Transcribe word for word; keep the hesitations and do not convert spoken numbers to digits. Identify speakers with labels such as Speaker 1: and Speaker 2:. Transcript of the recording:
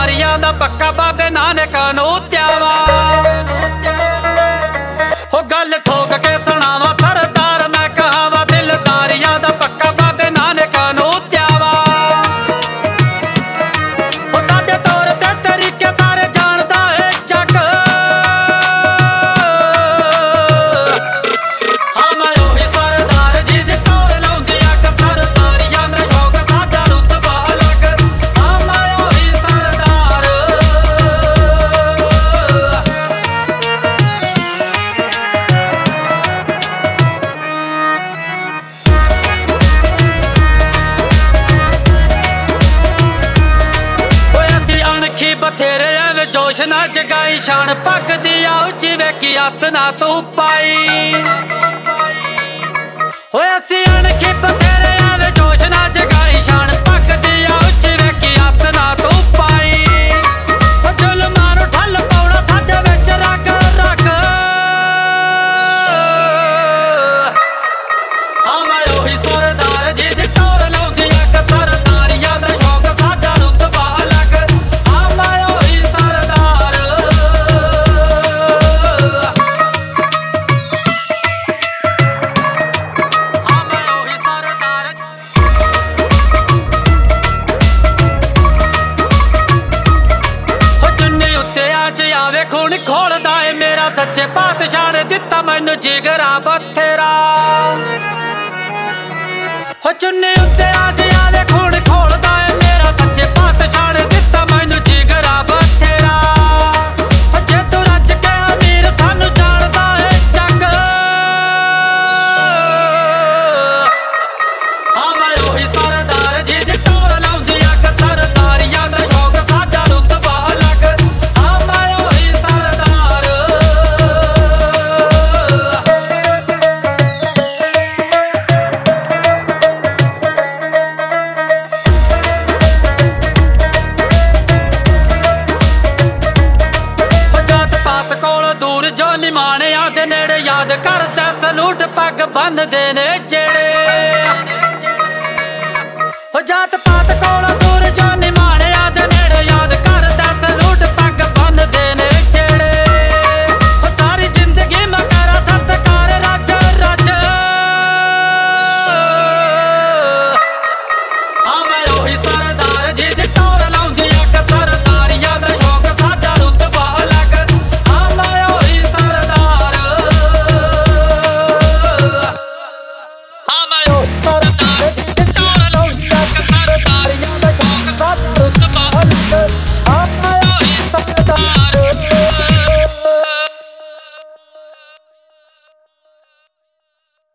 Speaker 1: ਸਰਦਾਰੀਆਂ ਦਾ ਪੱਕਾ ਬਾਬੇ ਨਾਨਕ ਨੂੰ ਤਿਆਵਾ ਹੋ ਗੱਲ ਠੋਕ ਕੇ ਸੁਣਾਵਾ ਸਰਦਾਰ ਮੈਂ ਕਹਾਵਾ ਦਿਲਦਾਰੀਆਂ ਦਾ ਪੱਕਾ ਬਾਬੇ ਨਾਨਕ ਨੂੰ ਤਿਆਵਾ ਹੋ ਸਾਡੇ ਤੌਰ ਤੇ ਤਰੀਕੇ ਸਾਰੇ ਜਾਣਦਾ ਏ ਜੱਗ ਹਾਂ ਮੈਂ ਉਹੀ ਸਰਦਾਰ ਜਿਹਦੀ ਟੌਰ ਲਾਉਂਦੀ ਅੱਗ ਸਰਦਾਰੀਆਂ ਦਾ ਸ਼ੌਕ ਸਾਡਾ ਰੁਤਬਾ ਅਲੱਗ ਹਾਂ ਮੈਂ ਉਹੀ ਸਰਦਾਰ ਅਣਖੀ ਬਥੇਰੇ ਐਵੇਂ ਜੋਸ਼ ਨਾ ਜਗਾਈ ਸ਼ਾਨ ਪੱਕਦੀ ਆ ਉੱਚੀ ਵੇਖੀ ਹੱਥ ਨਾ ਤੂੰ ਪਾਈ ਹੋਏ ਅਸੀਂ ਅਣਖੀ ਬਥੇਰੇ ਐਵੇਂ ਜੋਸ਼ ਨਾ ਜਗਾਈ ਸ਼ਾਨ ਪੱਕਦੀ ਆ ਉੱਚੀ ਵੇਖੀ ਹੱਥ ਨਾ ਤੂੰ ਪਾਈ ਉਹ ਜ਼ੁਲਮਾਂ ਨੂੰ ਠੱਲ ਪਾਉਣਾ ਸਾਡੇ ਵਿੱਚ ਰੱਖ ਰੱਖ ਹਾਂ ਮੈਂ ਉਹੀ ਸਰਦਾਰ ਜਿਹਦੀ ਟੌਰ ਲਾਉਂਦੀ ਅੱਗ ਸਰਦਾਰੀਆਂ ਦਾ ਸ਼ੌਕ ਸਾਡਾ ਰੁਤਬਾ ਅਲੱਗ ਹਾਂ ਮੈਂ ਉਹੀ ਸਰਦਾਰ ਹਾਂ ਮੈਂ ਉਹੀ ਸਰਦਾਰ ਹੋ ਚੁੰਨੀ ਉੱਤੇ ਅੱਜ ਆਵੇ ਖੂਨ ਖੋਲਦਾ ਏ ਮੇਰਾ ਸੱਚੇ ਪਾਤਸ਼ਾਹ ਨੇ ਦਿੱਤਾ ਮੈਨੂੰ ਜਿਗਰਾ ਬਥੇਰਾ ਹੋ ਚੁੰਨੀ ਉੱਤੇ ਅੱਜ ਆਵੇ ਖੂਨ ਖੋਲਦਾ ਏ ਮੇਰਾ ਸੱਚੇ ਪਾਤਸ਼ਾਹ ਨੇ ਦਿੱਤਾ ਮੈਨੂੰ ਜਿਗਰਾ ਬਥੇਰਾ ਹੋ ਜੇ ਤੂੰ ਰੱਜ ਕੇ ਅਮੀਰ ਸਾਨੂੰ ਜਾਣਦਾ ਏ ਜੱਗ ਹਾਂ ਮੈਂ ਉਹੀ ਸਰਦਾਰ ਜਿਹਦੀ ਟੌਰ ਲਾਉਂਦੀ ਅੱਗ ਸਰਦਾਰੀਆਂ ਦਾ ਸ਼ੌਕ ਸਾਡਾ ਰੁਤਬਾ ਅਲੱਗ ਹਾਂ ਮੈਂ ਉਹੀ ਸਰਦਾਰ ਹੋ ਜਾਤ ਪਾਤ ਕੋਲ ਦੂਰ ਜੋ ਨਿਮਾਣਿਆਂ ਦੇ ਨੇੜੇ ਯਾਦ ਕਰਦਾ ਸਲੂਟ ਪੱਗ ਬੰਨਦੇ ਨੇ